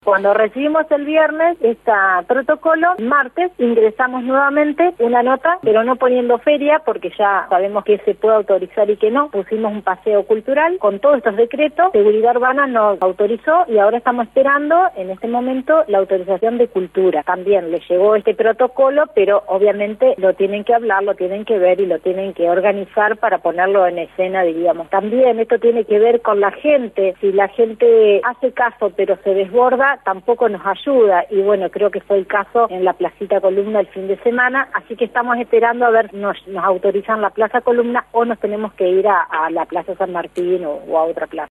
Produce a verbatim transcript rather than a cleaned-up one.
Cuando recibimos el viernes este protocolo, martes ingresamos nuevamente una nota, pero no poniendo feria, porque ya sabemos que se puede autorizar y que no. Pusimos un paseo cultural con todos estos decretos. Seguridad Urbana nos autorizó y ahora estamos esperando en este momento la autorización de cultura. También le llegó este protocolo, pero obviamente lo tienen que hablar, lo tienen que ver y lo tienen que organizar para ponerlo en escena, diríamos. También esto tiene que ver con la gente. Si la gente hace caso pero se desborda, tampoco nos ayuda. Y bueno, creo que fue el caso en la Placita Columna el fin de semana, así que estamos esperando a ver si nos, nos autorizan la Plaza Columna o nos tenemos que ir a, a la Plaza San Martín o, o a otra plaza.